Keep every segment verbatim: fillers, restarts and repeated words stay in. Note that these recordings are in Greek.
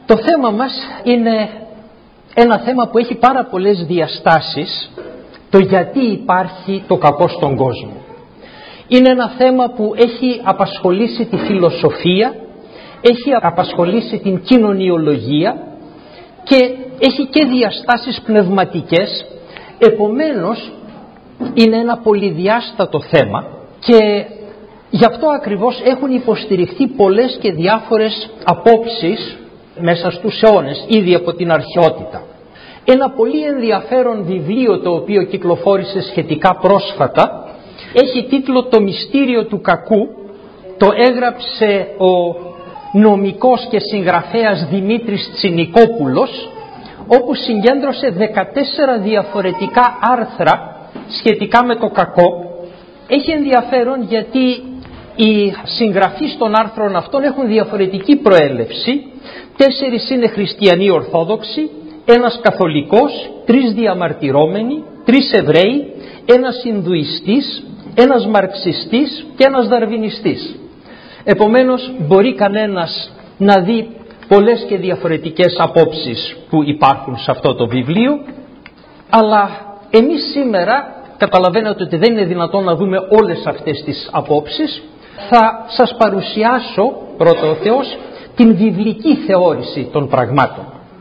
Το θέμα μας είναι ένα θέμα που έχει πάρα πολλές διαστάσεις, το γιατί υπάρχει το κακό στον κόσμο. Είναι ένα θέμα που έχει απασχολήσει τη φιλοσοφία, έχει απασχολήσει την κοινωνιολογία και έχει και διαστάσεις πνευματικές, επομένως είναι ένα πολυδιάστατο θέμα και γι' αυτό ακριβώς έχουν υποστηριχθεί πολλές και διάφορες απόψεις μέσα στους αιώνες, ήδη από την αρχαιότητα. Ένα πολύ ενδιαφέρον βιβλίο το οποίο κυκλοφόρησε σχετικά πρόσφατα έχει τίτλο «Το μυστήριο του κακού». Το έγραψε ο νομικός και συγγραφέας Δημήτρης Τσινικόπουλος, όπου συγκέντρωσε δεκατέσσερα διαφορετικά άρθρα σχετικά με το κακό. Έχει ενδιαφέρον γιατί οι συγγραφείς των άρθρων αυτών έχουν διαφορετική προέλευση. Τέσσερις είναι χριστιανοί Ορθόδοξοι, ένας καθολικός, τρεις διαμαρτυρόμενοι, τρεις Εβραίοι, ένας Ινδουιστής, ένας Μαρξιστής και ένας Δαρβινιστής. Επομένως μπορεί κανένας να δει πολλές και διαφορετικές απόψεις που υπάρχουν σε αυτό το βιβλίο, αλλά εμείς σήμερα καταλαβαίνετε ότι δεν είναι δυνατόν να δούμε όλες αυτές τις απόψεις. Θα σας παρουσιάσω πρώτα ο Θεός την βιβλική θεώρηση των πραγμάτων.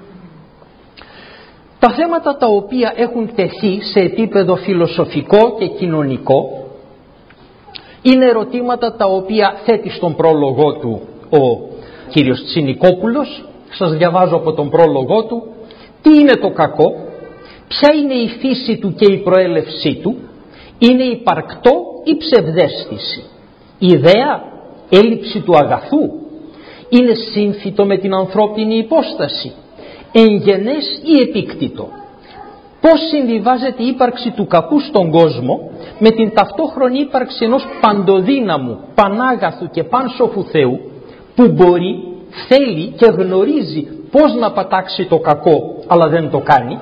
Τα θέματα τα οποία έχουν τεθεί σε επίπεδο φιλοσοφικό και κοινωνικό είναι ερωτήματα τα οποία θέτει στον πρόλογο του ο κύριος Τσινικόπουλος. Σας διαβάζω από τον πρόλογο του. Τι είναι το κακό, ποια είναι η φύση του και η προέλευσή του, είναι υπαρκτό ή ψευδαίσθηση, ιδέα, έλλειψη του αγαθού, είναι σύμφυτο με την ανθρώπινη υπόσταση, εγγενές ή επίκτητο, πώς συμβιβάζεται η ύπαρξη του κακού στον κόσμο με την ταυτόχρονη ύπαρξη ενός παντοδύναμου, πανάγαθου και πάνσοφου Θεού που μπορεί, θέλει και γνωρίζει πώς να πατάξει το κακό αλλά δεν το κάνει.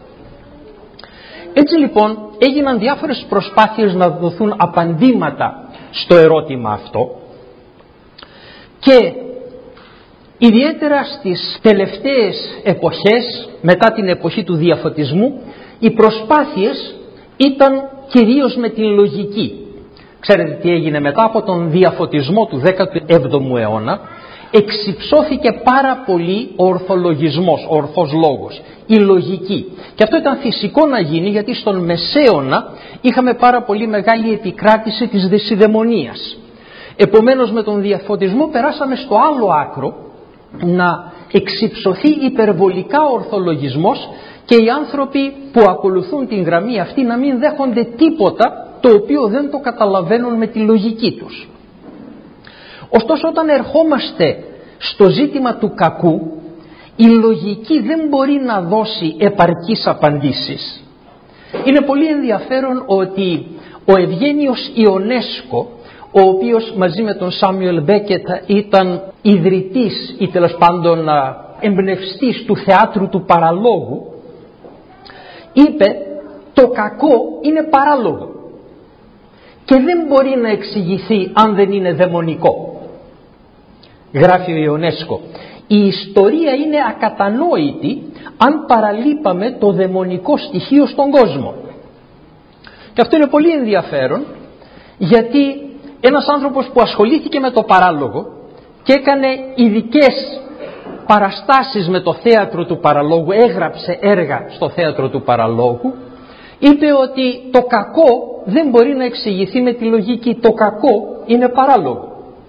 Έτσι λοιπόν έγιναν διάφορες προσπάθειες να δοθούν απαντήματα στο ερώτημα αυτό και ιδιαίτερα στις τελευταίες εποχές, μετά την εποχή του διαφωτισμού, οι προσπάθειες ήταν κυρίως με την λογική. Ξέρετε τι έγινε μετά από τον διαφωτισμό του δέκατου έβδομου αιώνα? Εξυψώθηκε πάρα πολύ ο ορθολογισμός, ο ορθός λόγος, η λογική. Και αυτό ήταν φυσικό να γίνει, γιατί στον Μεσαίωνα είχαμε πάρα πολύ μεγάλη επικράτηση της δεσιδαιμονίας. Επομένως με τον διαφωτισμό περάσαμε στο άλλο άκρο, να εξυψωθεί υπερβολικά ο ορθολογισμός και οι άνθρωποι που ακολουθούν την γραμμή αυτή να μην δέχονται τίποτα το οποίο δεν το καταλαβαίνουν με τη λογική τους. Ωστόσο όταν ερχόμαστε στο ζήτημα του κακού, η λογική δεν μπορεί να δώσει επαρκείς απαντήσεις. Είναι πολύ ενδιαφέρον ότι ο Ευγένιος Ιονέσκο, ο οποίος μαζί με τον Σάμιουελ Μπέκετ ήταν ιδρυτής ή τέλος πάντων εμπνευστής του θεάτρου του παραλόγου, είπε το κακό είναι παράλογο και δεν μπορεί να εξηγηθεί αν δεν είναι δαιμονικό. Γράφει ο Ιονέσκο, η ιστορία είναι ακατανόητη αν παραλείπαμε το δαιμονικό στοιχείο στον κόσμο. Και αυτό είναι πολύ ενδιαφέρον, γιατί ένας άνθρωπος που ασχολήθηκε με το παράλογο και έκανε ειδικές παραστάσεις με το θέατρο του παραλόγου, έγραψε έργα στο θέατρο του παραλόγου, είπε ότι το κακό δεν μπορεί να εξηγηθεί με τη λογική, το κακό είναι παράλογο.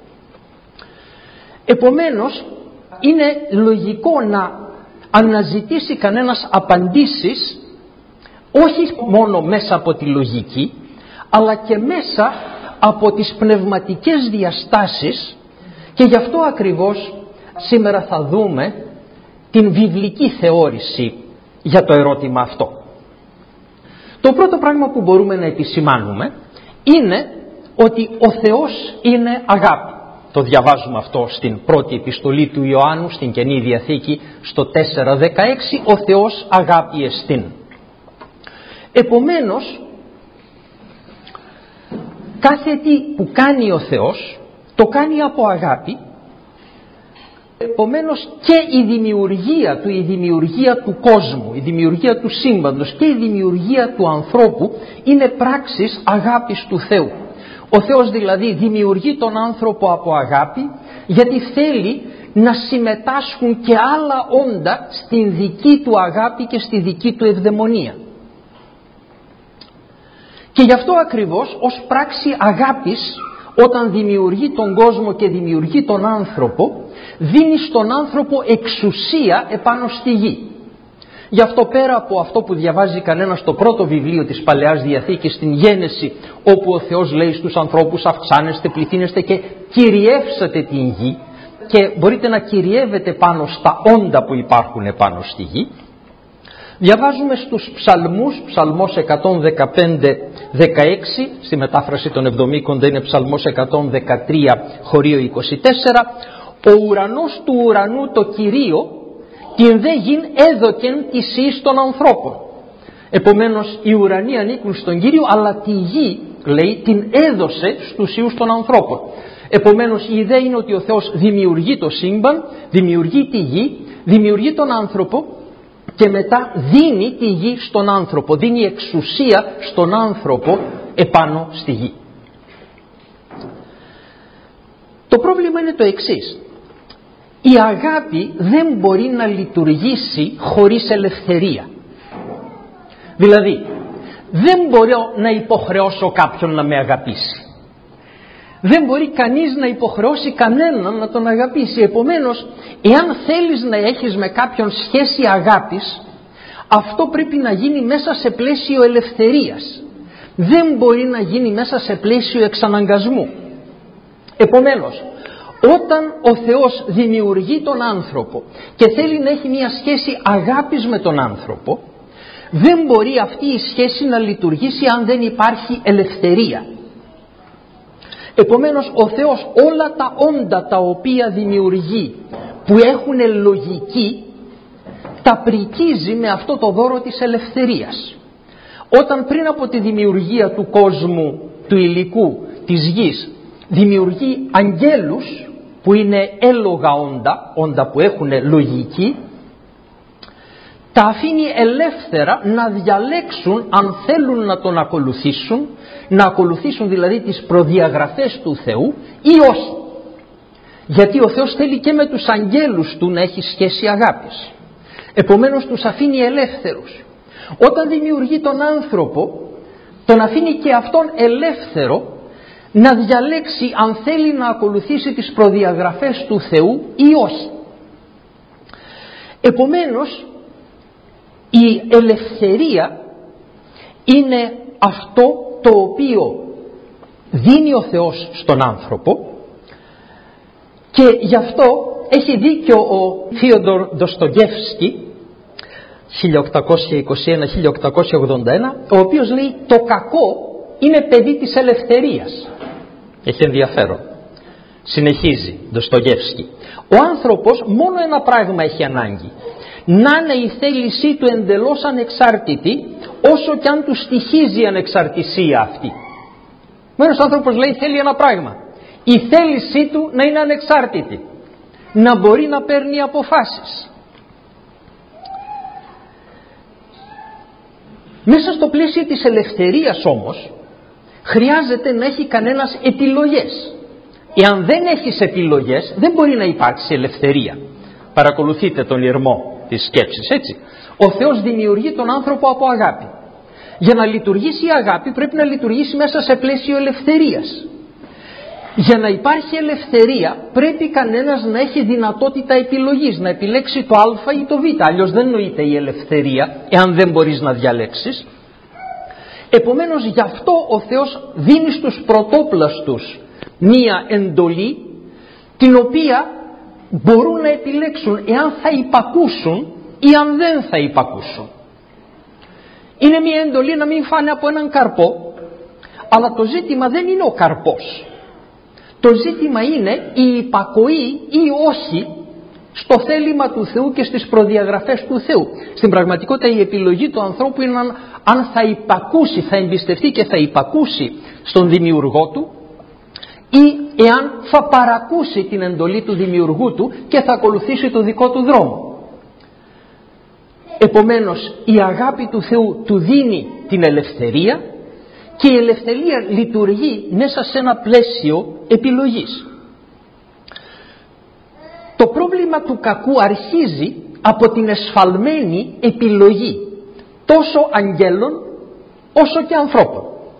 Επομένως είναι λογικό να αναζητήσει κανένας απαντήσεις όχι μόνο μέσα από τη λογική, αλλά και μέσα από τις πνευματικές διαστάσεις, και γι' αυτό ακριβώς σήμερα θα δούμε την βιβλική θεώρηση για το ερώτημα αυτό. Το πρώτο πράγμα που μπορούμε να επισημάνουμε είναι ότι ο Θεός είναι αγάπη. Το διαβάζουμε αυτό στην πρώτη επιστολή του Ιωάννου, στην Καινή Διαθήκη, στο τέσσερα δεκαέξι, ο Θεός αγάπη εστίν. Επομένως, κάθε τι που κάνει ο Θεός, το κάνει από αγάπη, Επομένως και η δημιουργία του, η δημιουργία του κόσμου, η δημιουργία του σύμπαντος και η δημιουργία του ανθρώπου είναι πράξεις αγάπης του Θεού. Ο Θεός δηλαδή δημιουργεί τον άνθρωπο από αγάπη, γιατί θέλει να συμμετάσχουν και άλλα όντα στην δική του αγάπη και στη δική του ευδαιμονία. Και γι' αυτό ακριβώς ως πράξη αγάπης, όταν δημιουργεί τον κόσμο και δημιουργεί τον άνθρωπο, δίνει στον άνθρωπο εξουσία επάνω στη γη. Γι' αυτό πέρα από αυτό που διαβάζει κανένα στο πρώτο βιβλίο της Παλαιάς Διαθήκης, στην Γένεση, όπου ο Θεός λέει στους ανθρώπους αυξάνεστε, πληθύνεστε και κυριεύσατε την γη, και μπορείτε να κυριεύετε πάνω στα όντα που υπάρχουν επάνω στη γη, διαβάζουμε στους ψαλμούς, ψαλμός εκατόν δεκαπέντε δεκαέξι, στη μετάφραση των Εβδομήκοντα είναι ψαλμός εκατόν δεκατρία χωρίο είκοσι τέσσερα, ο ουρανός του ουρανού το Κυρίο, την δε γην έδωκεν της εις των ανθρώπων. Επομένως οι ουρανοί ανήκουν στον Κύριο, αλλά τη γη, λέει, την έδωσε στους ιούς των ανθρώπων. Επομένως η ιδέα είναι ότι ο Θεός δημιουργεί το σύμπαν, δημιουργεί τη γη, δημιουργεί τον άνθρωπο και μετά δίνει τη γη στον άνθρωπο, δίνει εξουσία στον άνθρωπο επάνω στη γη. Το πρόβλημα είναι το εξής. Η αγάπη δεν μπορεί να λειτουργήσει χωρίς ελευθερία. Δηλαδή, δεν μπορώ να υποχρεώσω κάποιον να με αγαπήσει. Δεν μπορεί κανείς να υποχρεώσει κανέναν να τον αγαπήσει. Επομένως, εάν θέλεις να έχεις με κάποιον σχέση αγάπης, αυτό πρέπει να γίνει μέσα σε πλαίσιο ελευθερίας. Δεν μπορεί να γίνει μέσα σε πλαίσιο εξαναγκασμού. Επομένως, όταν ο Θεός δημιουργεί τον άνθρωπο και θέλει να έχει μια σχέση αγάπης με τον άνθρωπο, δεν μπορεί αυτή η σχέση να λειτουργήσει αν δεν υπάρχει ελευθερία. Επομένως ο Θεός όλα τα όντα τα οποία δημιουργεί που έχουν λογική, τα πρικίζει με αυτό το δώρο της ελευθερίας. Όταν πριν από τη δημιουργία του κόσμου, του υλικού, της γης, δημιουργεί αγγέλους που είναι έλογα όντα, όντα που έχουν λογική, τα αφήνει ελεύθερα να διαλέξουν αν θέλουν να τον ακολουθήσουν, να ακολουθήσουν δηλαδή τις προδιαγραφές του Θεού ή όχι. Γιατί ο Θεός θέλει και με τους αγγέλους του να έχει σχέση αγάπης. Επομένως τους αφήνει ελεύθερους. Όταν δημιουργεί τον άνθρωπο, τον αφήνει και αυτόν ελεύθερο να διαλέξει αν θέλει να ακολουθήσει τις προδιαγραφές του Θεού ή όχι. Επομένως η ελευθερία είναι αυτό το οποίο δίνει ο Θεός στον άνθρωπο, και γι' αυτό έχει δίκιο ο Φίοντορ Ντοστογεύσκι χίλια οκτακόσια είκοσι ένα με χίλια οκτακόσια ογδόντα ένα, ο οποίος λέει το κακό είναι παιδί της ελευθερίας. Έχει ενδιαφέρον. Συνεχίζει Ντοστογεύσκι. Ο άνθρωπος μόνο ένα πράγμα έχει ανάγκη: να είναι η θέλησή του εντελώς ανεξάρτητη, όσο κι αν του στοιχίζει η ανεξαρτησία αυτή. Μένος άνθρωπος λέει θέλει ένα πράγμα: η θέλησή του να είναι ανεξάρτητη, να μπορεί να παίρνει αποφάσεις. Μέσα στο πλαίσιο της ελευθερίας όμως χρειάζεται να έχει κανένας επιλογές. Εάν δεν έχεις επιλογές δεν μπορεί να υπάρξει ελευθερία. Παρακολουθείτε τον ηρμό της σκέψης, έτσι. Ο Θεός δημιουργεί τον άνθρωπο από αγάπη. Για να λειτουργήσει η αγάπη πρέπει να λειτουργήσει μέσα σε πλαίσιο ελευθερίας. Για να υπάρχει ελευθερία πρέπει κανένας να έχει δυνατότητα επιλογής, να επιλέξει το α ή το β, αλλιώς δεν νοείται η ελευθερία εάν δεν μπορείς να διαλέξεις. Επομένως γι' αυτό ο Θεός δίνει στους πρωτόπλαστους μία εντολή την οποία μπορούν να επιλέξουν εάν θα υπακούσουν ή αν δεν θα υπακούσουν. Είναι μία εντολή να μην φάνε από έναν καρπό, αλλά το ζήτημα δεν είναι ο καρπός. Το ζήτημα είναι η υπακοή ή όχι στο θέλημα του Θεού και στις προδιαγραφές του Θεού. Στην πραγματικότητα η επιλογή του ανθρώπου είναι αν, αν θα υπακούσει, θα εμπιστευτεί και θα υπακούσει στον δημιουργό του, ή εάν θα παρακούσει την εντολή του δημιουργού του και θα ακολουθήσει το δικό του δρόμο. Επομένως η αγάπη του Θεού του δίνει την ελευθερία και η ελευθερία λειτουργεί μέσα σε ένα πλαίσιο επιλογής. Το πρόβλημα του κακού αρχίζει από την εσφαλμένη επιλογή τόσο αγγέλων όσο και ανθρώπων.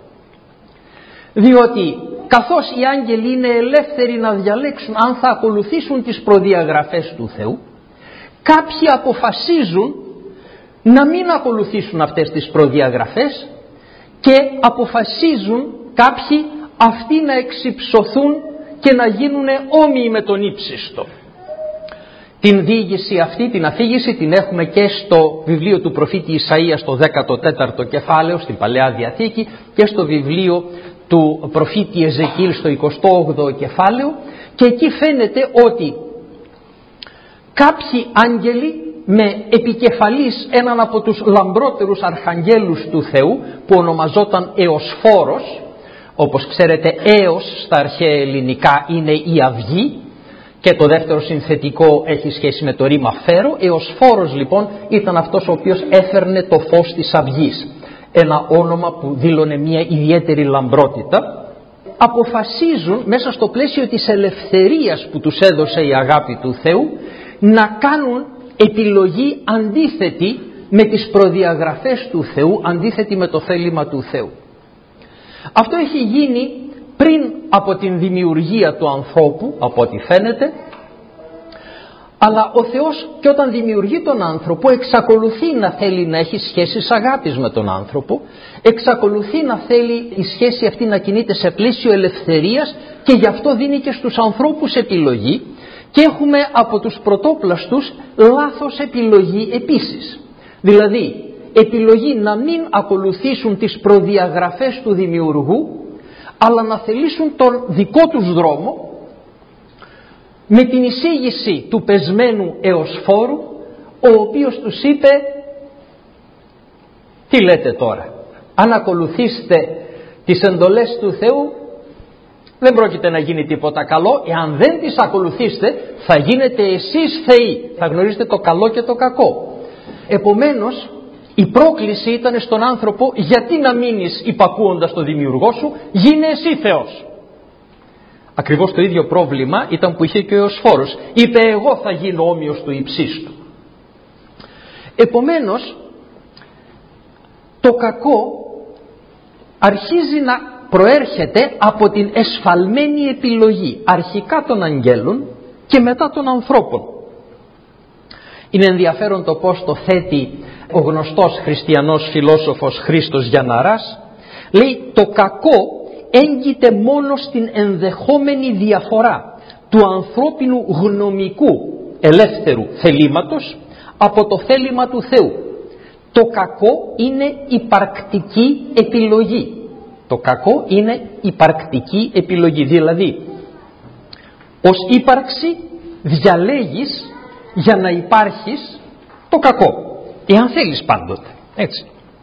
Διότι καθώς οι άγγελοι είναι ελεύθεροι να διαλέξουν αν θα ακολουθήσουν τις προδιαγραφές του Θεού, κάποιοι αποφασίζουν να μην ακολουθήσουν αυτές τις προδιαγραφές και αποφασίζουν κάποιοι αυτοί να εξυψωθούν και να γίνουν όμοιοι με τον ύψιστο. Την διήγηση αυτή, την αφήγηση την έχουμε και στο βιβλίο του προφήτη Ισαΐα στο δέκατο τέταρτο κεφάλαιο στην Παλαιά Διαθήκη και στο βιβλίο του προφήτη Εζεκίλ στο εικοστό όγδοο κεφάλαιο, και εκεί φαίνεται ότι κάποιοι άγγελοι με επικεφαλής έναν από τους λαμπρότερους αρχαγγέλους του Θεού που ονομαζόταν Εωσφόρος, όπως ξέρετε Έος στα αρχαία ελληνικά είναι η αυγή και το δεύτερο συνθετικό έχει σχέση με το ρήμα φέρο. Εωσφόρος λοιπόν ήταν αυτός ο οποίος έφερνε το φως της αυγής, ένα όνομα που δήλωνε μια ιδιαίτερη λαμπρότητα. Αποφασίζουν μέσα στο πλαίσιο της ελευθερίας που τους έδωσε η αγάπη του Θεού να κάνουν επιλογή αντίθετη με τις προδιαγραφές του Θεού, αντίθετη με το θέλημα του Θεού. Αυτό έχει γίνει πριν από την δημιουργία του ανθρώπου, από ό,τι φαίνεται, αλλά ο Θεός και όταν δημιουργεί τον άνθρωπο εξακολουθεί να θέλει να έχει σχέσεις αγάπης με τον άνθρωπο, εξακολουθεί να θέλει η σχέση αυτή να κινείται σε πλαίσιο ελευθερίας και γι' αυτό δίνει και στους ανθρώπους επιλογή, και έχουμε από τους πρωτόπλαστους λάθος επιλογή επίσης. Δηλαδή επιλογή να μην ακολουθήσουν τις προδιαγραφές του δημιουργού, αλλά να θελήσουν τον δικό τους δρόμο, με την εισήγηση του πεσμένου Εωσφόρου, ο οποίος τους είπε τι λέτε τώρα, αν ακολουθήσετε τις εντολές του Θεού δεν πρόκειται να γίνει τίποτα καλό, εάν δεν τις ακολουθήσετε θα γίνετε εσείς θεοί, θα γνωρίζετε το καλό και το κακό. Επομένως η πρόκληση ήταν στον άνθρωπο, γιατί να μείνεις υπακούοντας το δημιουργό σου, γίνε εσύ Θεός. Ακριβώς το ίδιο πρόβλημα ήταν που είχε και ο Εωσφόρος. Είπε εγώ θα γίνω όμοιος του υψίστου. Επομένως το κακό αρχίζει να προέρχεται από την εσφαλμένη επιλογή αρχικά των αγγέλων και μετά των ανθρώπων. Είναι ενδιαφέρον το πώς το θέτει ο γνωστός χριστιανός φιλόσοφος Χρήστος Γιανναράς. Λέει το κακό έγκυται μόνο στην ενδεχόμενη διαφορά του ανθρώπινου γνωμικού ελεύθερου θελήματος από το θέλημα του Θεού. Το κακό είναι υπαρκτική επιλογή. Το κακό είναι υπαρκτική επιλογή, δηλαδή ως ύπαρξη διαλέγεις για να υπάρχεις το κακό, εάν θέλεις πάντοτε, έτσι.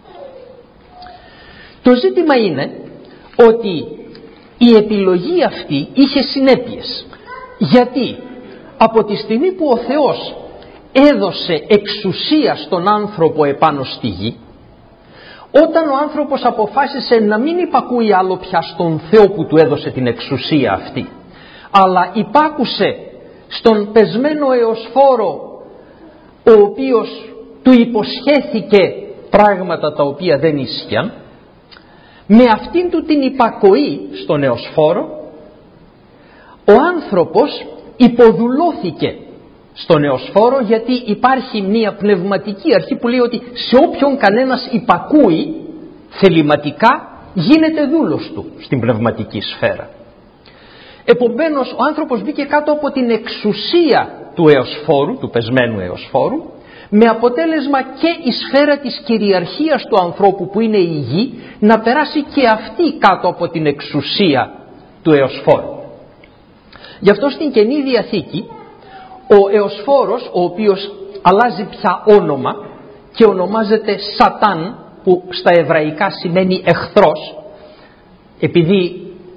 Το ζήτημα είναι ότι η επιλογή αυτή είχε συνέπειες, γιατί από τη στιγμή που ο Θεός έδωσε εξουσία στον άνθρωπο επάνω στη γη, όταν ο άνθρωπος αποφάσισε να μην υπακούει άλλο πια στον Θεό που του έδωσε την εξουσία αυτή, αλλά υπάκουσε στον πεσμένο Εωσφόρο, ο οποίος του υποσχέθηκε πράγματα τα οποία δεν ίσχυαν, με αυτήν του την υπακοή στον Εωσφόρο ο άνθρωπος υποδουλώθηκε στον Εωσφόρο, γιατί υπάρχει μια πνευματική αρχή που λέει ότι σε όποιον κανένας υπακούει θεληματικά γίνεται δούλος του στην πνευματική σφαίρα. Επομένως ο άνθρωπος μπήκε κάτω από την εξουσία του Εωσφόρου, του πεσμένου Εωσφόρου, με αποτέλεσμα και η σφαίρα της κυριαρχίας του ανθρώπου που είναι η γη να περάσει και αυτή κάτω από την εξουσία του Εωσφόρου. Γι' αυτό στην Καινή Διαθήκη ο Εωσφόρος, ο οποίος αλλάζει πια όνομα και ονομάζεται Σατάν, που στα εβραϊκά σημαίνει εχθρός, επειδή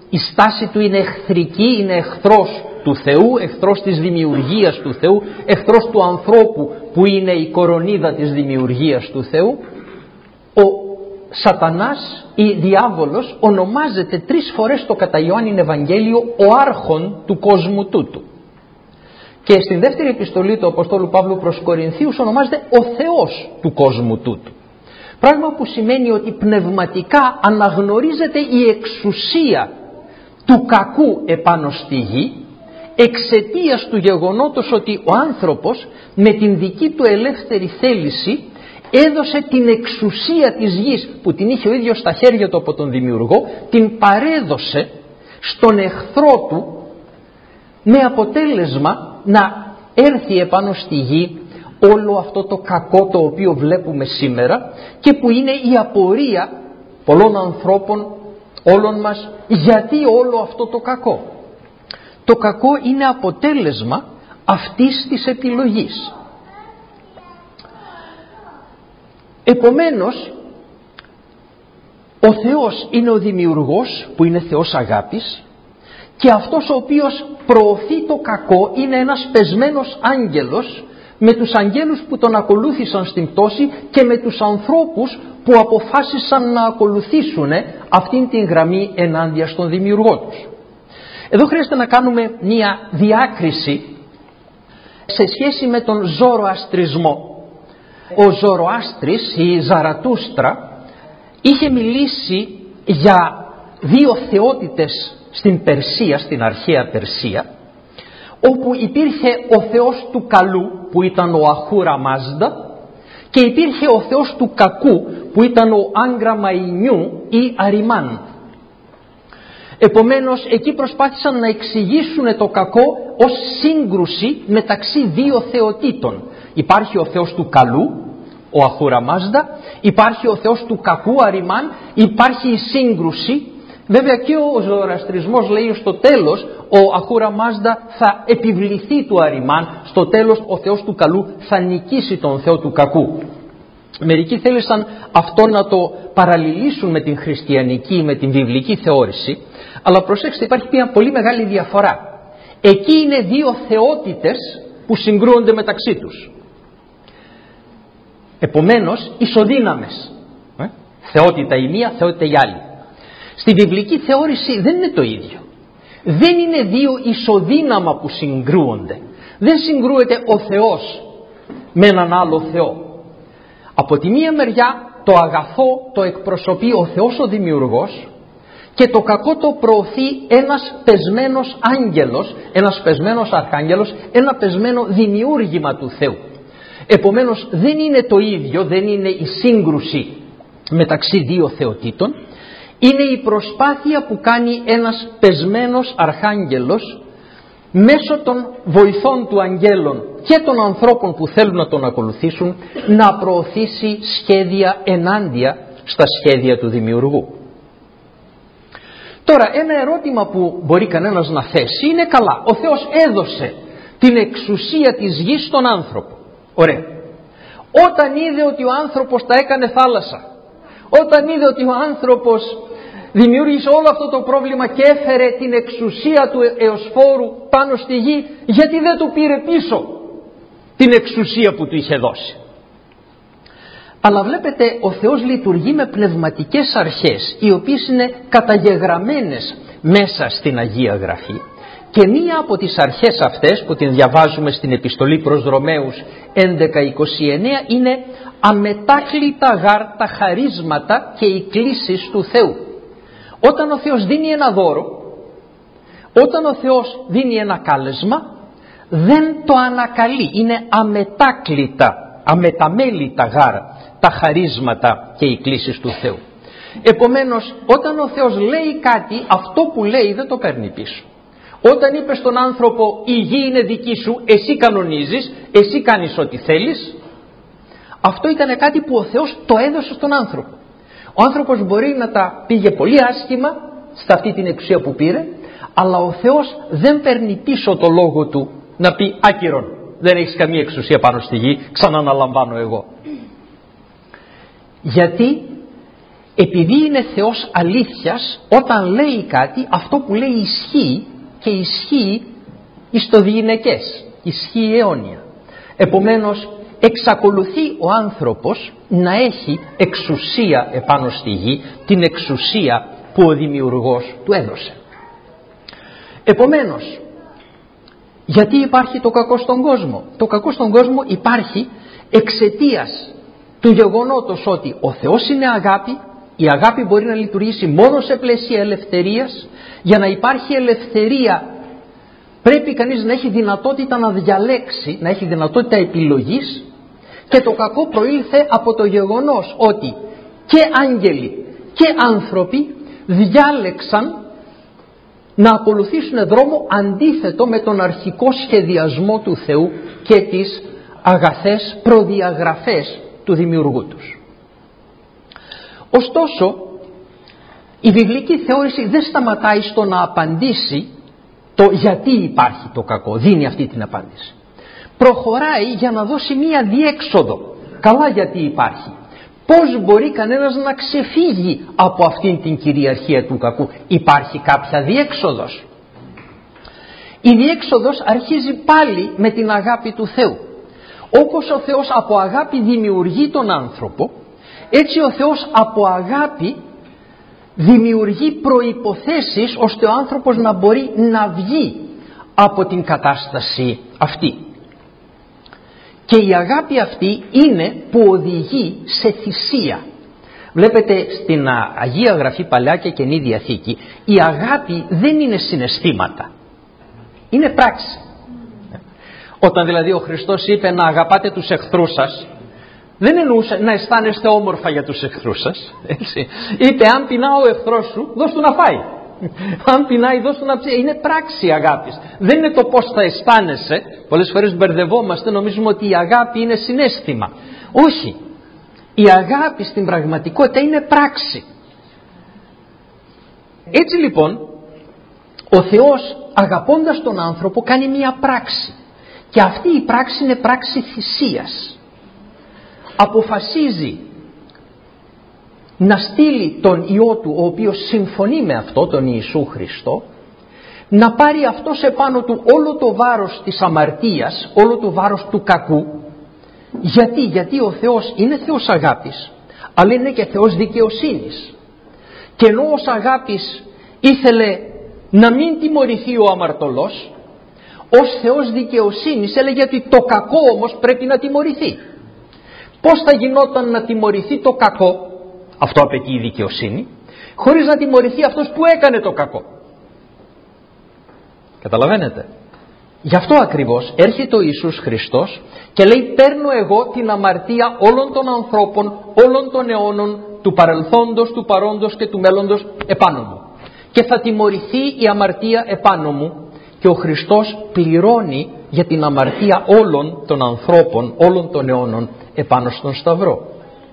η στάση του είναι εχθρική, είναι εχθρός του Θεού, εχθρός της δημιουργίας του Θεού, εχθρός του ανθρώπου που είναι η κορονίδα της δημιουργίας του Θεού. Ο Σατανάς ή διάβολος ονομάζεται τρεις φορές στο κατά Ιωάννην Ευαγγέλιο ο άρχον του κόσμου τούτου. Και στην δεύτερη επιστολή του Αποστόλου Παύλου προς Κορινθίους ονομάζεται ο Θεός του κόσμου τούτου. Πράγμα που σημαίνει ότι πνευματικά αναγνωρίζεται η εξουσία του κακού επάνω στη γη, εξαιτίας του γεγονότος ότι ο άνθρωπος με την δική του ελεύθερη θέληση έδωσε την εξουσία της γης που την είχε ο ίδιος στα χέρια του από τον Δημιουργό, την παρέδωσε στον εχθρό του, με αποτέλεσμα να έρθει επάνω στη γη όλο αυτό το κακό το οποίο βλέπουμε σήμερα και που είναι η απορία πολλών ανθρώπων, όλων μας, γιατί όλο αυτό το κακό. Το κακό είναι αποτέλεσμα αυτής της επιλογής. Επομένως, ο Θεός είναι ο δημιουργός που είναι Θεός αγάπης και αυτός ο οποίος προωθεί το κακό είναι ένας πεσμένος άγγελος με τους αγγέλους που τον ακολούθησαν στην πτώση και με τους ανθρώπους που αποφάσισαν να ακολουθήσουν αυτήν την γραμμή ενάντια στον δημιουργό τους. Εδώ χρειάζεται να κάνουμε μία διάκριση σε σχέση με τον Ζωροαστρισμό. Ο Ζωροάστρης, η Ζαρατούστρα, είχε μιλήσει για δύο θεότητες στην Περσία, στην αρχαία Περσία, όπου υπήρχε ο θεός του καλού που ήταν ο Αχούρα Μάζδα και υπήρχε ο θεός του κακού που ήταν ο Άγκρα Μαϊνιού ή Αριμάν. Επομένως εκεί προσπάθησαν να εξηγήσουν το κακό ως σύγκρουση μεταξύ δύο θεοτήτων. Υπάρχει ο θεός του καλού, ο Αχούρα Μάζδα, υπάρχει ο θεός του κακού, Αριμάν, υπάρχει η σύγκρουση. Βέβαια και ο Ζωροαστρισμός λέει στο τέλος ο Αχούρα Μάζδα θα επιβληθεί του Αριμάν, στο τέλος ο θεός του καλού θα νικήσει τον θεό του κακού. Μερικοί θέλησαν αυτό να το παραλληλήσουν με την χριστιανική, με την βιβλική θεώρηση, αλλά προσέξτε, υπάρχει μια πολύ μεγάλη διαφορά. Εκεί είναι δύο θεότητες που συγκρούονται μεταξύ τους. Επομένως ισοδύναμες. Ε? Θεότητα η μία, θεότητα η άλλη. Στη βιβλική θεώρηση δεν είναι το ίδιο. Δεν είναι δύο ισοδύναμα που συγκρούονται. Δεν συγκρούεται ο Θεός με έναν άλλο Θεό. Από τη μία μεριά το αγαθό το εκπροσωπεί ο Θεός ο Δημιουργός και το κακό το προωθεί ένας πεσμένος άγγελος, ένας πεσμένος αρχάγγελος, ένα πεσμένο δημιούργημα του Θεού. Επομένως δεν είναι το ίδιο, δεν είναι η σύγκρουση μεταξύ δύο θεοτήτων, είναι η προσπάθεια που κάνει ένας πεσμένος αρχάγγελος μέσω των βοηθών του αγγέλων και των ανθρώπων που θέλουν να τον ακολουθήσουν να προωθήσει σχέδια ενάντια στα σχέδια του Δημιουργού. Τώρα ένα ερώτημα που μπορεί κανένας να θέσει είναι καλά, ο Θεός έδωσε την εξουσία της γης στον άνθρωπο. Ωραία. Όταν είδε ότι ο άνθρωπος τα έκανε θάλασσα, όταν είδε ότι ο άνθρωπος δημιούργησε όλο αυτό το πρόβλημα και έφερε την εξουσία του εωσφόρου πάνω στη γη, γιατί δεν του πήρε πίσω την εξουσία που του είχε δώσει? Αλλά βλέπετε, ο Θεός λειτουργεί με πνευματικές αρχές, οι οποίες είναι καταγεγραμμένες μέσα στην Αγία Γραφή. Και μία από τις αρχές αυτές που την διαβάζουμε στην επιστολή προς Ρωμαίους έντεκα είκοσι εννέα είναι αμετάκλητα γάρ τα χαρίσματα και οι κλήσεις του Θεού. Όταν ο Θεός δίνει ένα δώρο, όταν ο Θεός δίνει ένα κάλεσμα, δεν το ανακαλεί, είναι αμετάκλητα, αμεταμέλητα γάρ τα χαρίσματα και οι κλήσεις του Θεού. Επομένως, όταν ο Θεός λέει κάτι, αυτό που λέει δεν το παίρνει πίσω. Όταν είπε στον άνθρωπο η γη είναι δική σου, εσύ κανονίζεις, εσύ κάνεις ό,τι θέλεις, αυτό ήταν κάτι που ο Θεός το έδωσε στον άνθρωπο. Ο άνθρωπος μπορεί να τα πήγε πολύ άσχημα σε αυτή την εξουσία που πήρε, αλλά ο Θεός δεν παίρνει πίσω το λόγο του να πει άκυρον, δεν έχεις καμία εξουσία πάνω στη γη, ξαναναλαμβάνω εγώ. Γιατί επειδή είναι Θεός αλήθειας, όταν λέει κάτι, αυτό που λέει ισχύει και ισχύει εις το διηνεκές, ισχύει αιώνια. Επομένως εξακολουθεί ο άνθρωπος να έχει εξουσία επάνω στη γη, την εξουσία που ο Δημιουργός του έδωσε. Επομένως, γιατί υπάρχει το κακό στον κόσμο? Το κακό στον κόσμο υπάρχει εξαιτίας του γεγονότος ότι ο Θεός είναι αγάπη. Η αγάπη μπορεί να λειτουργήσει μόνο σε πλαίσια ελευθερίας. Για να υπάρχει ελευθερία πρέπει κανείς να έχει δυνατότητα να διαλέξει, να έχει δυνατότητα επιλογής, και το κακό προήλθε από το γεγονός ότι και άγγελοι και άνθρωποι διάλεξαν να ακολουθήσουν δρόμο αντίθετο με τον αρχικό σχεδιασμό του Θεού και τις αγαθές προδιαγραφές του δημιουργού τους. Ωστόσο, η βιβλική θεώρηση δεν σταματάει στο να απαντήσει το γιατί υπάρχει το κακό, δίνει αυτή την απάντηση. Προχωράει για να δώσει μία διέξοδο. Καλά, γιατί υπάρχει. Πώς μπορεί κανένας να ξεφύγει από αυτήν την κυριαρχία του κακού? Υπάρχει κάποια διέξοδος. Η διέξοδος αρχίζει πάλι με την αγάπη του Θεού. Όπως ο Θεός από αγάπη δημιουργεί τον άνθρωπο, έτσι ο Θεός από αγάπη δημιουργεί προϋποθέσεις ώστε ο άνθρωπος να μπορεί να βγει από την κατάσταση αυτή. Και η αγάπη αυτή είναι που οδηγεί σε θυσία. Βλέπετε στην Αγία Γραφή, Παλαιά και Καινή Διαθήκη, η αγάπη δεν είναι συναισθήματα, είναι πράξη. Όταν δηλαδή ο Χριστός είπε να αγαπάτε τους εχθρούς σας, δεν εννοούσε να αισθάνεστε όμορφα για τους εχθρούς σας, έτσι. Είπε αν πεινά ο εχθρός σου, δώσ' του να φάει. Αν πεινάει, δώσ' του να ψήσει. Είναι πράξη αγάπης. Δεν είναι το πώς θα αισθάνεσαι. Πολλές φορές μπερδευόμαστε, νομίζουμε ότι η αγάπη είναι συναίσθημα. Όχι. Η αγάπη στην πραγματικότητα είναι πράξη. Έτσι λοιπόν, ο Θεός αγαπώντας τον άνθρωπο κάνει μία πράξη. Και αυτή η πράξη είναι πράξη θυσίας. Αποφασίζει να στείλει τον Υιό του, ο οποίος συμφωνεί με αυτό, τον Ιησού Χριστό, να πάρει αυτός επάνω του όλο το βάρος της αμαρτίας, όλο το βάρος του κακού. Γιατί, γιατί ο Θεός είναι Θεός αγάπης, αλλά είναι και Θεός δικαιοσύνης. Και ενώ ως αγάπης ήθελε να μην τιμωρηθεί ο αμαρτωλός, ως Θεός δικαιοσύνης έλεγε ότι το κακό όμως πρέπει να τιμωρηθεί. Πώς θα γινόταν να τιμωρηθεί το κακό? Αυτό απαιτεί η δικαιοσύνη, χωρίς να τιμωρηθεί αυτός που έκανε το κακό. Καταλαβαίνετε? Γι' αυτό ακριβώς έρχεται ο Ιησούς Χριστός και λέει παίρνω εγώ την αμαρτία όλων των ανθρώπων, όλων των αιώνων, του παρελθόντος, του παρόντος και του μέλλοντος επάνω μου. Και θα τιμωρηθεί η αμαρτία επάνω μου και ο Χριστός πληρώνει για την αμαρτία όλων των ανθρώπων, όλων των αιώνων επάνω στον Σταυρό.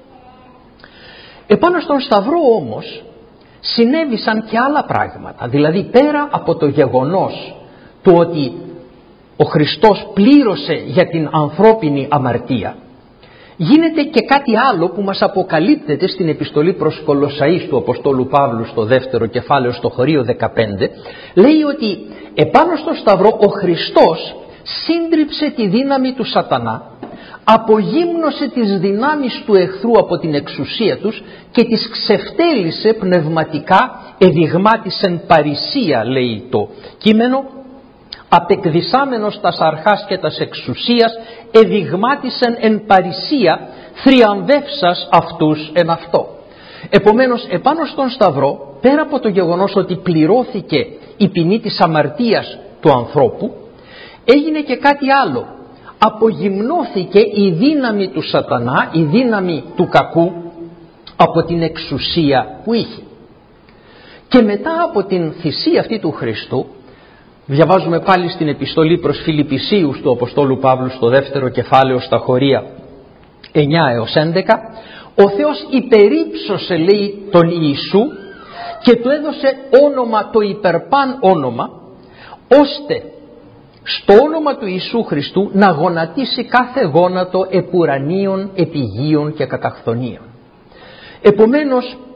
Επάνω στον Σταυρό όμως συνέβησαν και άλλα πράγματα. Δηλαδή πέρα από το γεγονός του ότι ο Χριστός πλήρωσε για την ανθρώπινη αμαρτία, γίνεται και κάτι άλλο που μας αποκαλύπτεται στην επιστολή προς Κολοσσαείς του Αποστόλου Παύλου στο δεύτερο κεφάλαιο στο χωρίο δεκαπέντε. Λέει ότι επάνω στο Σταυρό ο Χριστός σύντριψε τη δύναμη του σατανά, απογύμνωσε τις δυνάμεις του εχθρού από την εξουσία τους και τις ξεφτέλησε πνευματικά, εδειγμάτισεν παρησία, λέει το κείμενο, απεκδισάμενος τας αρχάς και τας εξουσίας, εδειγμάτισεν εν παρησία, θριαμβεύσας αυτούς εν αυτό. Επομένως επάνω στον Σταυρό, πέρα από το γεγονός ότι πληρώθηκε η ποινή της αμαρτίας του ανθρώπου, έγινε και κάτι άλλο. Απογυμνώθηκε η δύναμη του σατανά, η δύναμη του κακού από την εξουσία που είχε. Και μετά από την θυσία αυτή του Χριστού, διαβάζουμε πάλι στην επιστολή προς Φιλιππισίους του Αποστόλου Παύλου στο δεύτερο κεφάλαιο στα χωρία εννιά έως έντεκα, ο Θεός υπερύψωσε, λέει, τον Ιησού και του έδωσε όνομα, το υπερπάν όνομα, ώστε στο όνομα του Ιησού Χριστού να γονατίσει κάθε γόνατο επουρανίων, επιγείων και καταχθονίων. Επομένως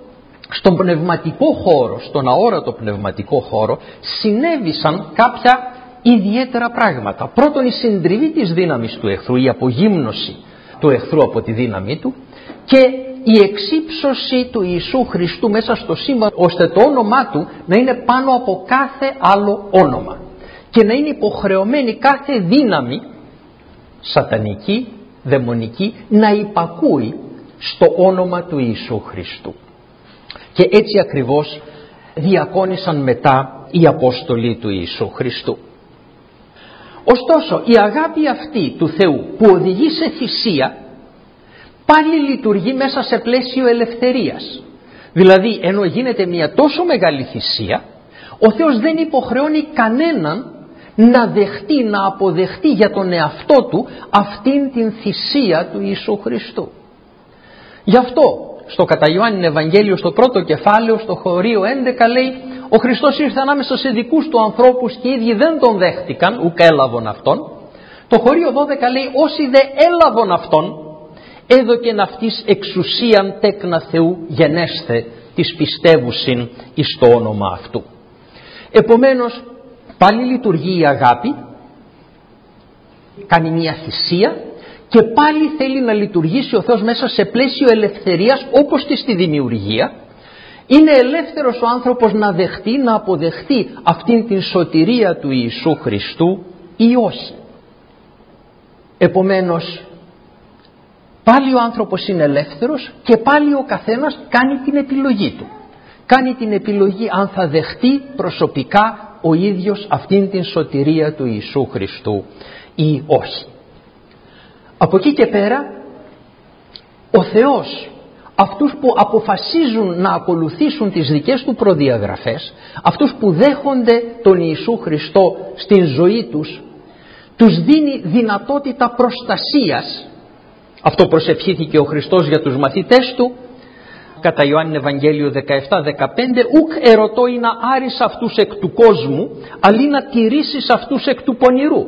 στον πνευματικό χώρο, στον αόρατο πνευματικό χώρο, συνέβησαν κάποια ιδιαίτερα πράγματα. Πρώτον, η συντριβή της δύναμης του εχθρού, η απογύμνωση του εχθρού από τη δύναμή του, και η εξύψωση του Ιησού Χριστού μέσα στο σύμπαν, ώστε το όνομά του να είναι πάνω από κάθε άλλο όνομα και να είναι υποχρεωμένη κάθε δύναμη σατανική, δαιμονική, να υπακούει στο όνομα του Ιησού Χριστού. Και έτσι ακριβώς διακόνησαν μετά οι Απόστολοι του Ιησού Χριστού. Ωστόσο, η αγάπη αυτή του Θεού που οδηγεί σε θυσία πάλι λειτουργεί μέσα σε πλαίσιο ελευθερίας. Δηλαδή, ενώ γίνεται μια τόσο μεγάλη θυσία, ο Θεός δεν υποχρεώνει κανέναν να δεχτεί, να αποδεχτεί για τον εαυτό του αυτήν την θυσία του Ιησού Χριστού. Γι' αυτό στο κατά Ιωάννην Ευαγγέλιο, στο πρώτο κεφάλαιο, στο χωρίο έντεκα, λέει: ο Χριστός ήρθε ανάμεσα σε δικούς του ανθρώπους και οι ίδιοι δεν τον δέχτηκαν, ουκ έλαβον αυτόν. Το χωρίο δώδεκα λέει: όσοι δε έλαβον αυτόν, έδωκεν αυτής εξουσίαν τέκνα Θεού γενέσθε της πιστεύουσιν εις το όνομα αυτού. Επομένως, πάλι λειτουργεί η αγάπη, κάνει μια θυσία και πάλι θέλει να λειτουργήσει ο Θεός μέσα σε πλαίσιο ελευθερίας, όπως και στη δημιουργία. Είναι ελεύθερος ο άνθρωπος να δεχτεί, να αποδεχτεί αυτήν την σωτηρία του Ιησού Χριστού ή όχι. Επομένως, πάλι ο άνθρωπος είναι ελεύθερος και πάλι ο καθένας κάνει την επιλογή του. Κάνει την επιλογή αν θα δεχτεί προσωπικά ο ίδιος αυτήν την σωτηρία του Ιησού Χριστού ή όχι. Από εκεί και πέρα, ο Θεός αυτούς που αποφασίζουν να ακολουθήσουν τις δικές του προδιαγραφές, αυτούς που δέχονται τον Ιησού Χριστό στην ζωή τους, τους δίνει δυνατότητα προστασίας. Αυτό προσευχήθηκε ο Χριστός για τους μαθητές του κατά Ιωάννην Ευαγγέλιο δεκαεπτά δεκαπέντε: ουκ ερωτώ ή να άρεις αυτούς εκ του κόσμου, αλλή να τηρήσεις αυτούς εκ του πονηρού.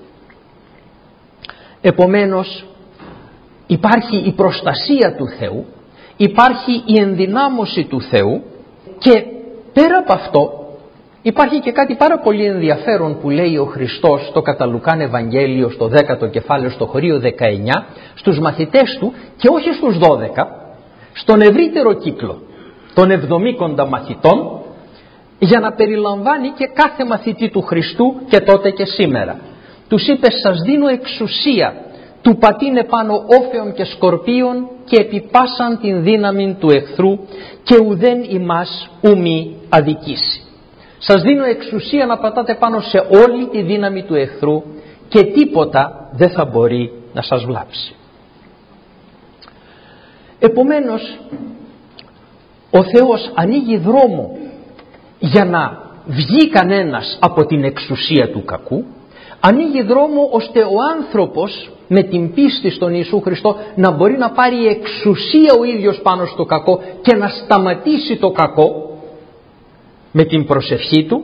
Επομένως, υπάρχει η προστασία του Θεού, υπάρχει η ενδυνάμωση του Θεού και πέρα από αυτό υπάρχει και κάτι πάρα πολύ ενδιαφέρον που λέει ο Χριστός στο κατά Λουκάν Ευαγγέλιο στο δέκατο κεφάλαιο στο χωρίο δεκαεννιά στους μαθητές του, και όχι στους δώδεκα, στον ευρύτερο κύκλο των εβδομήκοντα μαθητών, για να περιλαμβάνει και κάθε μαθητή του Χριστού και τότε και σήμερα. Τους είπε: σας δίνω εξουσία του πατίνε πάνω όφεων και σκορπίων και επιπάσαν την δύναμη του εχθρού και ουδέν ημάς ουμή αδικήσει. Σας δίνω εξουσία να πατάτε πάνω σε όλη τη δύναμη του εχθρού και τίποτα δεν θα μπορεί να σας βλάψει. Επομένως, ο Θεός ανοίγει δρόμο για να βγει κανένας από την εξουσία του κακού, ανοίγει δρόμο ώστε ο άνθρωπος με την πίστη στον Ιησού Χριστό να μπορεί να πάρει εξουσία ο ίδιος πάνω στο κακό και να σταματήσει το κακό με την προσευχή του,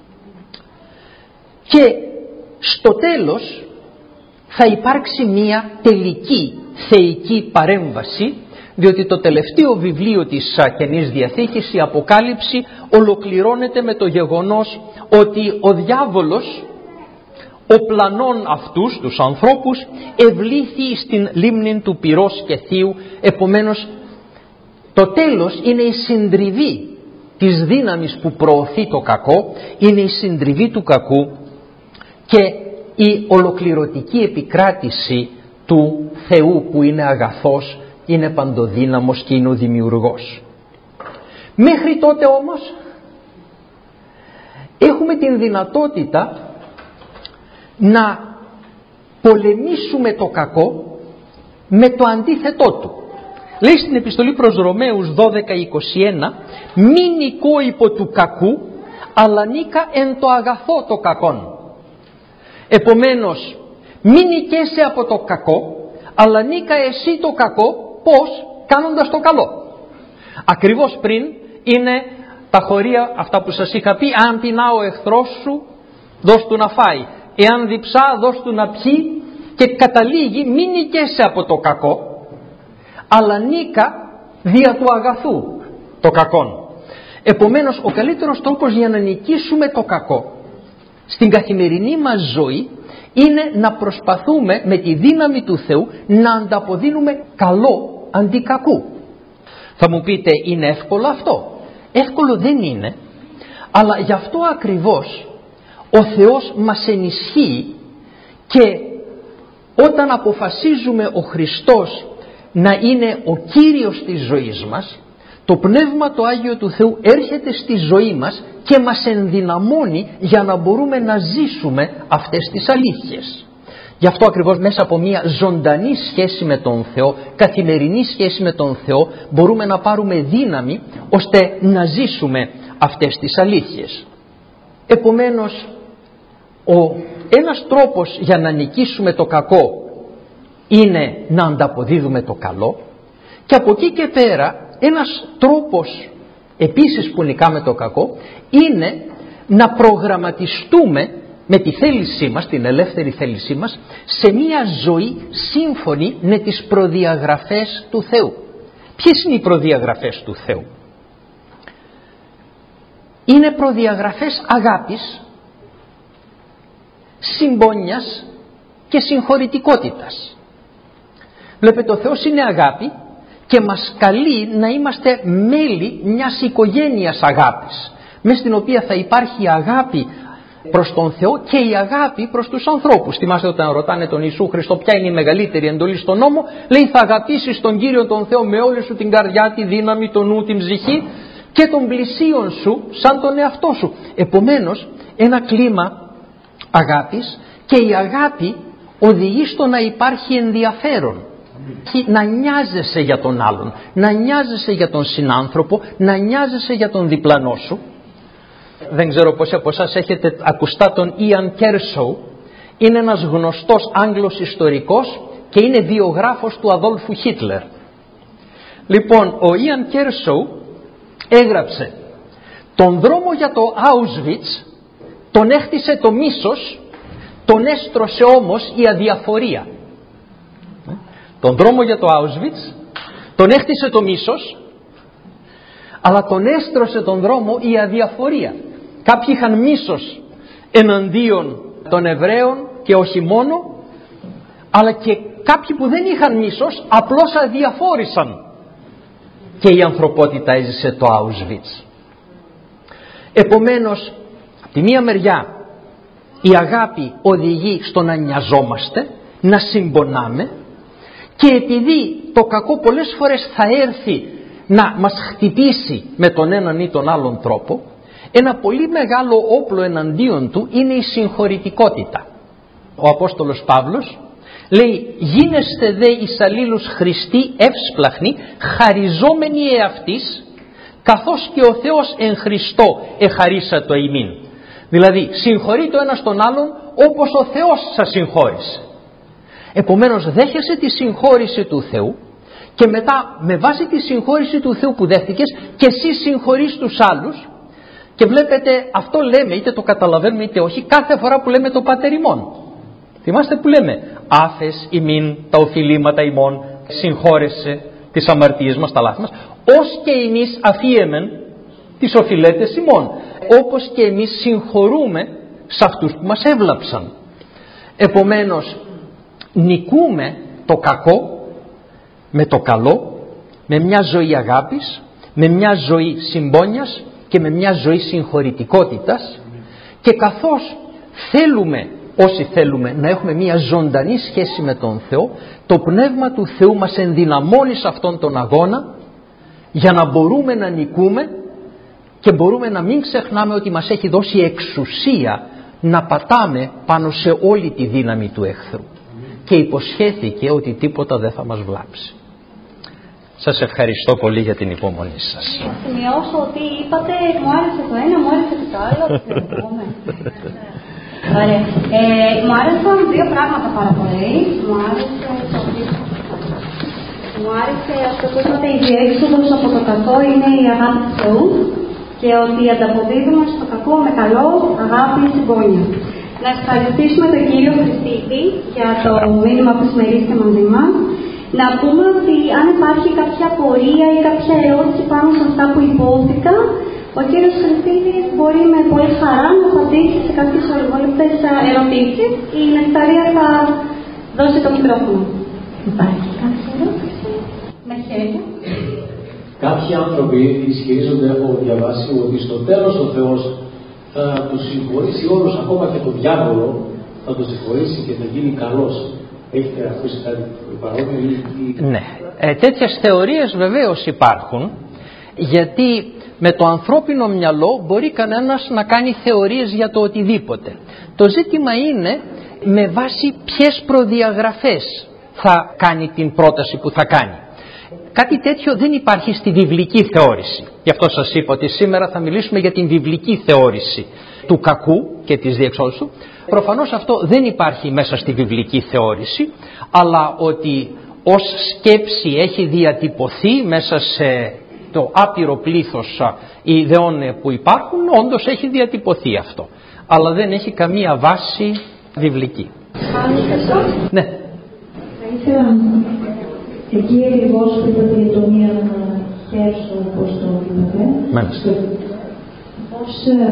και στο τέλος θα υπάρξει μία τελική θεϊκή παρέμβαση, διότι το τελευταίο βιβλίο της Καινής Διαθήκης, η Αποκάλυψη, ολοκληρώνεται με το γεγονός ότι ο διάβολος, ο πλανών αυτούς τους ανθρώπους, ευλήθη στην λίμνη του πυρός και θείου. Επομένως, το τέλος είναι η συντριβή της δύναμης που προωθεί το κακό, είναι η συντριβή του κακού και η ολοκληρωτική επικράτηση του Θεού που είναι αγαθός, είναι παντοδύναμος και είναι ο δημιουργός. Μέχρι τότε όμως έχουμε την δυνατότητα να πολεμήσουμε το κακό με το αντίθετό του. Λέει στην επιστολή προς Ρωμαίους δώδεκα είκοσι ένα: μη νικώ υπό του κακού, αλλά νίκα εν το αγαθό το κακόν. Επομένως, μη νικέσαι από το κακό, αλλά νίκα εσύ το κακό. Πώς? Κάνοντας το καλό. Ακριβώς πριν είναι τα χωρία αυτά που σας είχα πει: αν πεινά ο εχθρός σου, δώσ' του να φάει, εάν διψά, δώσ' του να πιει, και καταλήγει: μη νικέσαι από το κακό, αλλά νίκα δια του αγαθού. το κακό. Επομένως, ο καλύτερος τρόπος για να νικήσουμε το κακό στην καθημερινή μας ζωή είναι να προσπαθούμε με τη δύναμη του Θεού να ανταποδίνουμε καλό αντί κακού. Θα μου πείτε, είναι εύκολο αυτό? Εύκολο δεν είναι, αλλά γι' αυτό ακριβώς ο Θεός μας ενισχύει, και όταν αποφασίζουμε ο Χριστός να είναι ο Κύριος της ζωής μας, το Πνεύμα το Άγιο του Θεού έρχεται στη ζωή μας και μας ενδυναμώνει για να μπορούμε να ζήσουμε αυτές τις αλήθειες. Γι' αυτό ακριβώς μέσα από μια ζωντανή σχέση με τον Θεό, καθημερινή σχέση με τον Θεό, μπορούμε να πάρουμε δύναμη ώστε να ζήσουμε αυτές τις αλήθειες. Επομένως, ο ένας τρόπος για να νικήσουμε το κακό είναι να ανταποδίδουμε το καλό, και από εκεί και πέρα ένας τρόπος επίσης που νικάμε το κακό είναι να προγραμματιστούμε με τη θέλησή μας, την ελεύθερη θέλησή μας, σε μια ζωή σύμφωνη με τις προδιαγραφές του Θεού. Ποιες είναι οι προδιαγραφές του Θεού? Είναι προδιαγραφές αγάπης, συμπόνιας και συγχωρητικότητας. Βλέπετε, ο Θεός είναι αγάπη και μας καλεί να είμαστε μέλη μιας οικογένειας αγάπης, μες στην οποία θα υπάρχει αγάπη προς τον Θεό και η αγάπη προς τους ανθρώπους. Θυμάστε όταν ρωτάνε τον Ιησού Χριστό ποια είναι η μεγαλύτερη εντολή στον νόμο, λέει θα αγαπήσεις τον Κύριο τον Θεό με όλη σου την καρδιά, τη δύναμη, το νου, την ψυχή και τον πλησίον σου σαν τον εαυτό σου. Επομένως, ένα κλίμα αγάπης, και η αγάπη οδηγεί στο να υπάρχει ενδιαφέρον. Να νοιάζεσαι για τον άλλον, να νοιάζεσαι για τον συνάνθρωπο, να νοιάζεσαι για τον διπλανό σου. Δεν ξέρω πόσοι από εσάς έχετε ακουστά τον Ιαν Κέρσοου. Είναι ένας γνωστός Άγγλος ιστορικός και είναι βιογράφος του Αδόλφου Χίτλερ. Λοιπόν, ο Ιαν Κέρσοου έγραψε «Τον δρόμο για το Auschwitz τον έχτισε το μίσος, τον έστρωσε όμως η αδιαφορία». Τον δρόμο για το Auschwitz τον έχτισε το μίσος, αλλά τον έστρωσε τον δρόμο η αδιαφορία. Κάποιοι είχαν μίσος εναντίον των Εβραίων και όχι μόνο, αλλά και κάποιοι που δεν είχαν μίσος απλώς αδιαφόρησαν, και η ανθρωπότητα έζησε το Auschwitz. Επομένως, από τη μία μεριά η αγάπη οδηγεί στο να νοιαζόμαστε, να συμπονάμε, και επειδή το κακό πολλές φορές θα έρθει να μας χτυπήσει με τον έναν ή τον άλλον τρόπο, ένα πολύ μεγάλο όπλο εναντίον του είναι η συγχωρητικότητα. Ο Απόστολος Παύλος λέει «Γίνεστε δε εις αλλήλους Χριστοί εύσπλαχνοι, χαριζόμενοι εαυτής, καθώς και ο Θεός εν Χριστώ εχαρίσατο ημίν». Δηλαδή συγχωρείτε ο ένας τον άλλον όπως ο Θεός σας συγχώρησε. Επομένως δέχεσαι τη συγχώρηση του Θεού και μετά με βάση τη συγχώρηση του Θεού που δέχτηκες και εσύ συγχωρείς τους άλλους, και βλέπετε αυτό λέμε, είτε το καταλαβαίνουμε είτε όχι, κάθε φορά που λέμε το Πάτερ ημών. Θυμάστε που λέμε άφες ημίν τα οφειλήματα ημών, συγχώρεσε τις αμαρτίες μας, τα λάθη μας, ως και εμείς αφίεμεν τις οφειλέτες ημών, όπως και εμείς συγχωρούμε σε αυτούς που μας έβλαψαν. Επομένως νικούμε το κακό με το καλό, με μια ζωή αγάπης, με μια ζωή συμπόνιας και με μια ζωή συγχωρητικότητας, και καθώς θέλουμε, όσοι θέλουμε να έχουμε μια ζωντανή σχέση με τον Θεό, το Πνεύμα του Θεού μας ενδυναμώνει σε αυτόν τον αγώνα για να μπορούμε να νικούμε, και μπορούμε να μην ξεχνάμε ότι μας έχει δώσει εξουσία να πατάμε πάνω σε όλη τη δύναμη του εχθρού, και υποσχέθηκε ότι τίποτα δεν θα μας βλάψει. Σας ευχαριστώ πολύ για την υπομονή σας. Θα σημειώσω ότι είπατε μου άρεσε το ένα, μου άρεσε και το άλλο. Ωραία. Ε, μου άρεσαν δύο πράγματα πάρα πολύ. Μου άρεσε το Μου άρεσε αυτό που είπατε, η διέξοδος από το κακό είναι η αγάπη του Θεού, και ότι ανταποδίδουμε στο κακό με καλό, αγάπη και συμπόνια. Να ευχαριστήσουμε τον κύριο Χριστίδη για το μήνυμα που συμμερίστηκε μαζί μας. Να πούμε ότι αν υπάρχει κάποια απορία ή κάποια ερώτηση πάνω σε αυτά που υπόθηκαν, ο κύριος Χριστίδης μπορεί με πολύ χαρά να απαντήσει σε κάποιες ολιγόλεπτες ερωτήσεις. Η Νεκταρία θα δώσει το μικρόφωνο. Υπάρχει κάποια ερώτηση? Με χέρια. Κάποιοι άνθρωποι ισχυρίζονται, έχω διαβάσει, ότι στο τέλος ο Θεός θα τους συγχωρήσει όλους, ακόμα και τον διάβολο, θα τον συγχωρήσει και θα γίνει καλός. Έχετε ακούσει κάτι παρόμοιο ή... Ναι. Ε, τέτοιες θεωρίες βεβαίως υπάρχουν, γιατί με το ανθρώπινο μυαλό μπορεί κανένας να κάνει θεωρίες για το οτιδήποτε. Το ζήτημα είναι με βάση ποιες προδιαγραφές θα κάνει την πρόταση που θα κάνει. Κάτι τέτοιο δεν υπάρχει στη βιβλική θεώρηση. Γι' αυτό σας είπα ότι σήμερα θα μιλήσουμε για την βιβλική θεώρηση του κακού και της διεξόδου του. Προφανώς αυτό δεν υπάρχει μέσα στη βιβλική θεώρηση, αλλά ότι ως σκέψη έχει διατυπωθεί μέσα σε το άπειρο πλήθος ιδεών που υπάρχουν, όντως έχει διατυπωθεί αυτό. Αλλά δεν έχει καμία βάση βιβλική. Ναι. Θα ήθελα εκεί ακριβώς που είπατε για το μία χέρσο, όπως το είπατε, Μάλιστα. πώς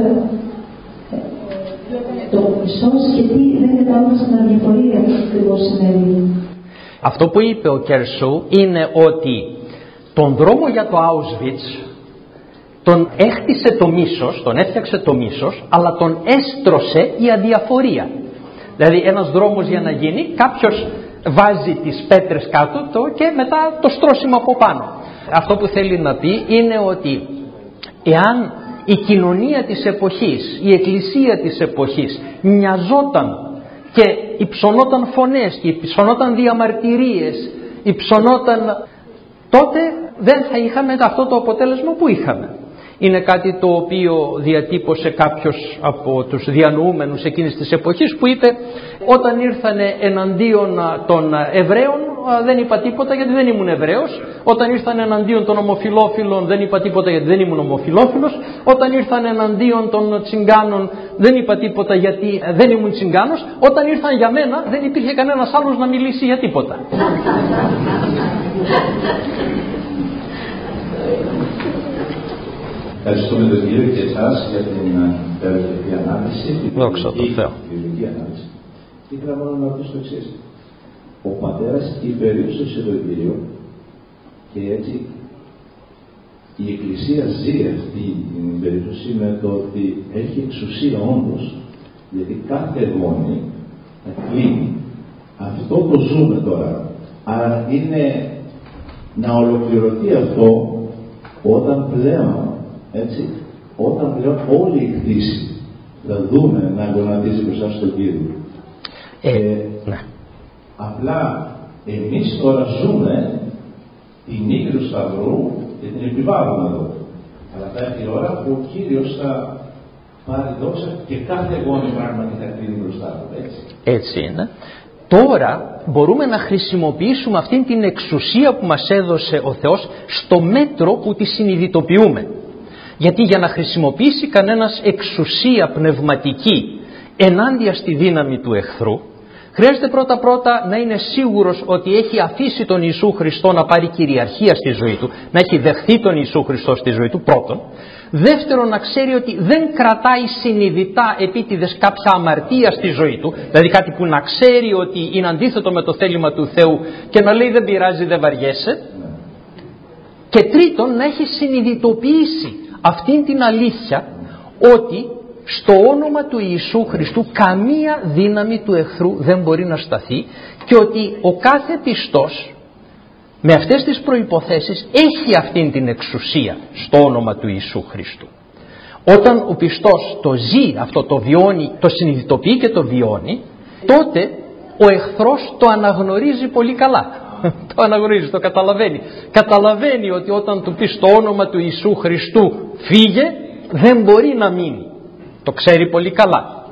το μισός και τι δεν κατάλαβα να διαφορεί αυτό ακριβώς συνέβη. Αυτό που είπε ο Κέρσου είναι ότι τον δρόμο για το Auschwitz τον έχτισε το μίσος, τον έφτιαξε το μίσος, αλλά τον έστρωσε η αδιαφορία. Δηλαδή ένας δρόμος για να γίνει, κάποιος βάζει τις πέτρες κάτω το και μετά το στρώσιμο από πάνω. Αυτό που θέλει να πει είναι ότι εάν η κοινωνία της εποχής, η εκκλησία της εποχής νοιαζόταν και υψωνόταν φωνές και υψωνόταν διαμαρτυρίες, υψωνόταν, τότε δεν θα είχαμε αυτό το αποτέλεσμα που είχαμε. Είναι κάτι το οποίο διατύπωσε κάποιος από τους διανοούμενους εκείνης της εποχής που είπε όταν ήρθανε εναντίον των Εβραίων δεν είπα τίποτα γιατί δεν ήμουν Εβραίος, όταν ήρθαν εναντίον των ομοφυλόφιλων δεν είπα τίποτα γιατί δεν ήμουν ομοφυλόφιλος, όταν ήρθαν εναντίον των Τσιγκάνων δεν είπα τίποτα γιατί δεν ήμουν Τσιγκάνος, όταν ήρθαν για μένα δεν υπήρχε κανένας άλλος να μιλήσει για τίποτα. Ευχαριστούμε τον κύριο και εσάς για την περιοδική ανάλυση. Δόξα τω Θεώ. ανάλυση. Ήθελα μόνο να ρωτήσω το εξής. Ο πατέρας υπερήψωσε το Κύριο και έτσι η Εκκλησία ζει αυτή την περίπτωση με το ότι έχει εξουσία όντως. Γιατί κάθε γόνη θα κλείνει. Αυτό το ζούμε τώρα. Άρα είναι να ολοκληρωθεί αυτό όταν πλέον Έτσι, όταν πλέον όλη η κτήση θα δούμε να γονατίζει μπροστά στον Κύριο. Ε, ε, ναι. Απλά εμείς τώρα ζούμε την νίκη του Σταυρού και την επιβάλλουμε εδώ. Αλλά θα έρθει η ώρα που ο Κύριος θα πάρει δόξα και κάθε γόνη πράγματι θα κλείνει μπροστά του. Έτσι. έτσι είναι. Τώρα μπορούμε να χρησιμοποιήσουμε αυτήν την εξουσία που μας έδωσε ο Θεός στο μέτρο που τη συνειδητοποιούμε. Γιατί για να χρησιμοποιήσει κανένας εξουσία πνευματική ενάντια στη δύναμη του εχθρού, χρειάζεται πρώτα πρώτα να είναι σίγουρος ότι έχει αφήσει τον Ιησού Χριστό να πάρει κυριαρχία στη ζωή του, να έχει δεχθεί τον Ιησού Χριστό στη ζωή του πρώτον. Δεύτερον, να ξέρει ότι δεν κρατάει συνειδητά επίτηδες κάποια αμαρτία στη ζωή του, δηλαδή κάτι που να ξέρει ότι είναι αντίθετο με το θέλημα του Θεού και να λέει δεν πειράζει, δεν βαριέσαι. Και τρίτον, να έχει συνειδητοποιήσει αυτήν την αλήθεια ότι στο όνομα του Ιησού Χριστού καμία δύναμη του εχθρού δεν μπορεί να σταθεί και ότι ο κάθε πιστός με αυτές τις προϋποθέσεις έχει αυτήν την εξουσία στο όνομα του Ιησού Χριστού. Όταν ο πιστός το ζει αυτό, το βιώνει, το συνειδητοποιεί και το βιώνει, τότε ο εχθρός το αναγνωρίζει πολύ καλά. Το αναγνωρίζει, το καταλαβαίνει. Καταλαβαίνει ότι όταν του πει στο όνομα του Ιησού Χριστού φύγε, δεν μπορεί να μείνει. Το ξέρει πολύ καλά.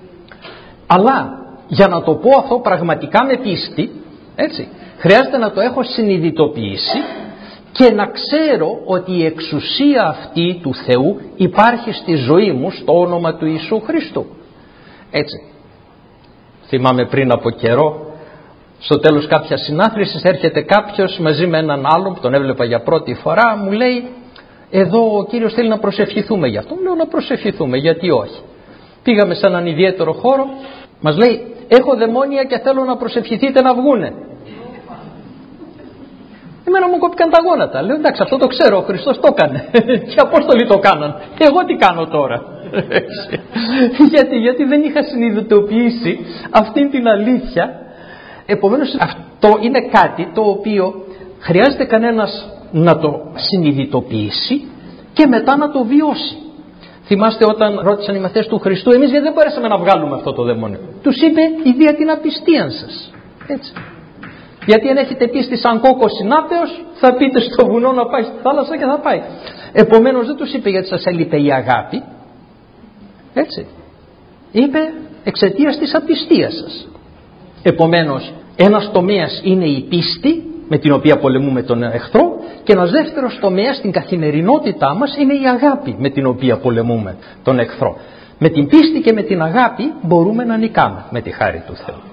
Αλλά για να το πω αυτό πραγματικά με πίστη, έτσι, χρειάζεται να το έχω συνειδητοποιήσει και να ξέρω ότι η εξουσία αυτή του Θεού υπάρχει στη ζωή μου στο όνομα του Ιησού Χριστού. Έτσι. Θυμάμαι πριν από καιρό Στο τέλος κάποιας συνάθρησης έρχεται κάποιος μαζί με έναν άλλον που τον έβλεπα για πρώτη φορά, μου λέει, εδώ ο Κύριος θέλει να προσευχηθούμε για αυτό. Μου λέω, να προσευχηθούμε, γιατί όχι. Πήγαμε σε έναν ιδιαίτερο χώρο, μας λέει, έχω δαιμόνια και θέλω να προσευχηθείτε να βγούνε. Εμένα μου κόπηκαν τα γόνατα. Λέω, εντάξει, αυτό το ξέρω, ο Χριστός το έκανε και οι Απόστολοι το κάναν. Εγώ τι κάνω τώρα? γιατί, γιατί δεν είχα συνειδητοποιήσει αυτήν την αλήθεια. Επομένως αυτό είναι κάτι το οποίο χρειάζεται κανένας να το συνειδητοποιήσει και μετά να το βιώσει. Θυμάστε όταν ρώτησαν οι μαθητές του Χριστού, εμείς γιατί δεν μπορέσαμε να βγάλουμε αυτό το δαιμόνιο? Τους είπε, η δια την απιστία σας. Έτσι. Γιατί αν έχετε πίστη σαν κόκκο συνάπεως, θα πείτε στο βουνό να πάει στη θάλασσα και θα πάει. Επομένως δεν τους είπε γιατί σας έλειπε η αγάπη. Έτσι. Είπε εξαιτίας της απιστίας σας. Επομένως ένας τομέας είναι η πίστη με την οποία πολεμούμε τον εχθρό και ένας δεύτερος τομέας στην καθημερινότητά μας είναι η αγάπη με την οποία πολεμούμε τον εχθρό. Με την πίστη και με την αγάπη μπορούμε να νικάμε με τη χάρη του Θεού.